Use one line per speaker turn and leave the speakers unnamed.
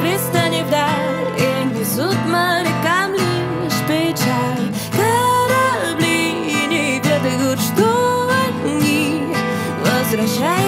пристани вдаль, и несут морякам лишь печаль. Корабли не ведают, что они возвращаются